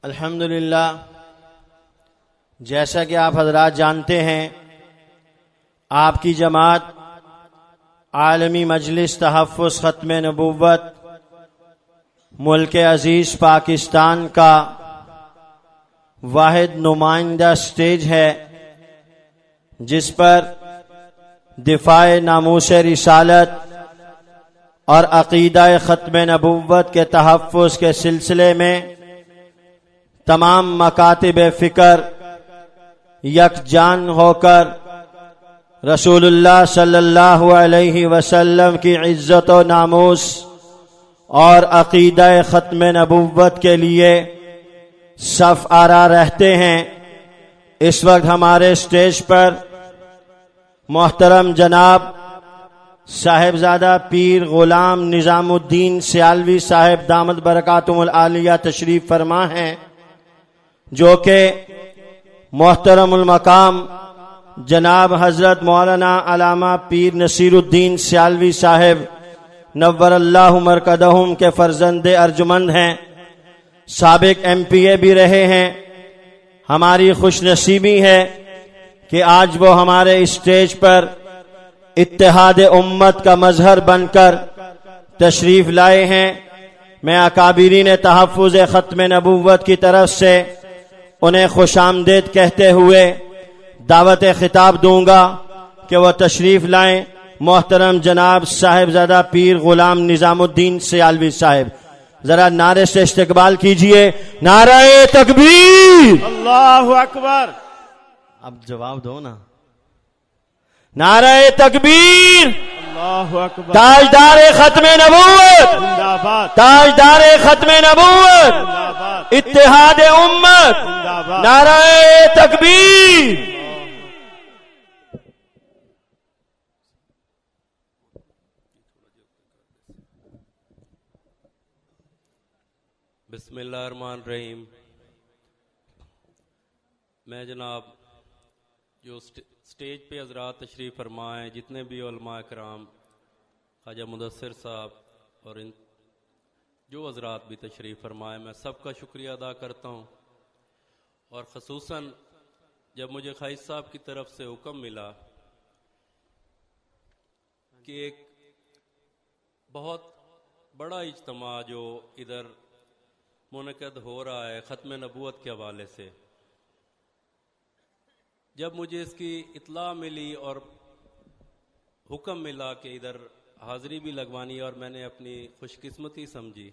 الحمدللہ، جیسا کہ آپ حضرات جانتے ہیں، آپ کی جماعت عالمی مجلس تحفظ ختم نبوت ملک عزیز پاکستان کا واحد نمائندہ سٹیج ہے جس پر دفاع ناموس رسالت اور عقیدہ ختم نبوت کے تحفظ کے سلسلے میں تمام مکاتب فکر یکجان ہو کر رسول اللہ صلی اللہ علیہ وسلم کی عزت و ناموس اور عقیدہ ختم نبوت کے لیے صف آرا رہتے ہیں۔ اس وقت ہمارے سٹیج پر محترم جناب صاحبزادہ پیر غلام نظام الدین سیالوی صاحب دامت برکاتہم العالیہ تشریف فرما ہیں، جو کہ محترم المقام جناب حضرت مولانا علامہ پیر نصیر الدین سیالوی صاحب نور اللہ مرکزہم کے فرزند ارجمند ہیں، سابق MP بھی رہے ہیں۔ ہماری خوش نصیبی ہے کہ آج وہ ہمارے اسٹیج پر اتحاد امت کا مظہر بن کر تشریف لائے ہیں۔ میں اکابرین تحفظ ختم نبوت کی طرف سے انہیں خوش آمدید کہتے ہوئے دعوت خطاب دوں گا کہ وہ تشریف لائیں۔ محترم جناب صاحبزادہ پیر غلام نظام الدین سیالوی صاحب، ذرا نعرے سے استقبال کیجئے۔ نعرہ تکبیر، اللہ اکبر۔ اب جواب دو نا۔ نعرہ تکبیر، اللہ اکبر۔ تاجدار ختم نبوت، زندہ باد، تاجدار ختم نبوت، زندہ باد، اتحاد امت، زندہ باد۔ نعرہ تکبیر۔ بسم اللہ الرحمن الرحیم۔ میں جناب جو سٹیج پہ حضرات تشریف فرمائیں، جتنے بھی علماء کرام، خواجہ مدثر صاحب اور ان جو حضرات بھی تشریف فرمائیں، میں سب کا شکریہ ادا کرتا ہوں۔ اور خصوصاً جب مجھے قائد صاحب کی طرف سے حکم ملا کہ ایک بہت بڑا اجتماع جو ادھر منعقد ہو رہا ہے ختم نبوت کے حوالے سے، جب مجھے اس کی اطلاع ملی اور حکم ملا کہ ادھر حاضری بھی لگوانی، اور میں نے اپنی خوش قسمتی سمجھی،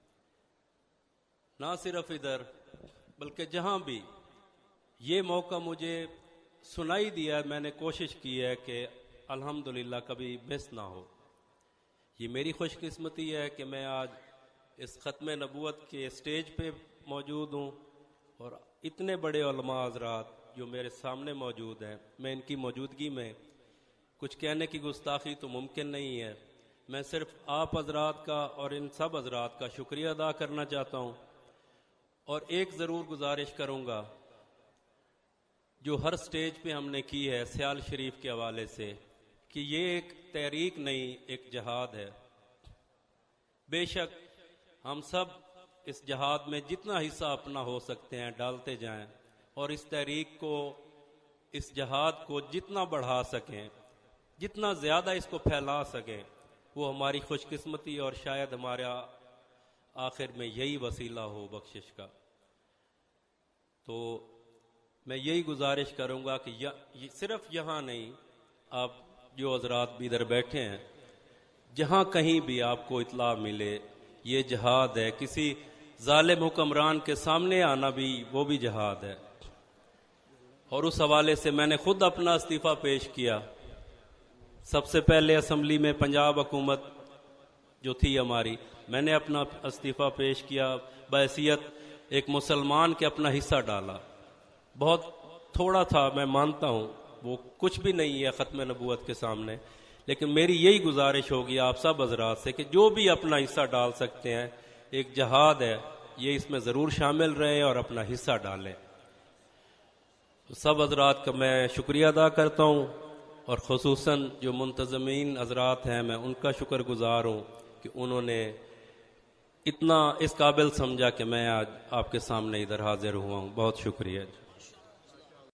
نہ صرف ادھر بلکہ جہاں بھی یہ موقع مجھے سنائی دیا، میں نے کوشش کی ہے کہ الحمدللہ کبھی مس نہ ہو۔ یہ میری خوش قسمتی ہے کہ میں آج اس ختم نبوت کے سٹیج پہ موجود ہوں، اور اتنے بڑے علماء حضرات جو میرے سامنے موجود ہیں، میں ان کی موجودگی میں کچھ کہنے کی گستاخی تو ممکن نہیں ہے۔ میں صرف آپ حضرات کا اور ان سب حضرات کا شکریہ ادا کرنا چاہتا ہوں، اور ایک ضرور گزارش کروں گا جو ہر سٹیج پہ ہم نے کی ہے سیال شریف کے حوالے سے، کہ یہ ایک تحریک نہیں، ایک جہاد ہے۔ بے شک ہم سب اس جہاد میں جتنا حصہ اپنا ہو سکتے ہیں ڈالتے جائیں، اور اس تحریک کو، اس جہاد کو جتنا بڑھا سکیں، جتنا زیادہ اس کو پھیلا سکیں، وہ ہماری خوش قسمتی، اور شاید ہمارا آخر میں یہی وسیلہ ہو بخشش کا۔ تو میں یہی گزارش کروں گا کہ صرف یہاں نہیں، آپ جو حضرات بھی ادھر بیٹھے ہیں، جہاں کہیں بھی آپ کو اطلاع ملے یہ جہاد ہے، کسی ظالم حکمران کے سامنے آنا بھی وہ بھی جہاد ہے۔ اور اس حوالے سے میں نے خود اپنا استعفیٰ پیش کیا۔ سب سے پہلے اسمبلی میں پنجاب حکومت جو تھی ہماری، میں نے اپنا استعفیٰ پیش کیا، بحیثیت ایک مسلمان کے اپنا حصہ ڈالا۔ بہت تھوڑا تھا، میں مانتا ہوں، وہ کچھ بھی نہیں ہے ختم نبوت کے سامنے، لیکن میری یہی گزارش ہوگی آپ سب حضرات سے کہ جو بھی اپنا حصہ ڈال سکتے ہیں، ایک جہاد ہے یہ، اس میں ضرور شامل رہیں اور اپنا حصہ ڈالیں۔ سب حضرات کا میں شکریہ ادا کرتا ہوں، اور خصوصاً جو منتظمین حضرات ہیں میں ان کا شکر گزار ہوں کہ انہوں نے اتنا اس قابل سمجھا کہ میں آج آپ کے سامنے ادھر حاضر ہوا ہوں. بہت شکریہ.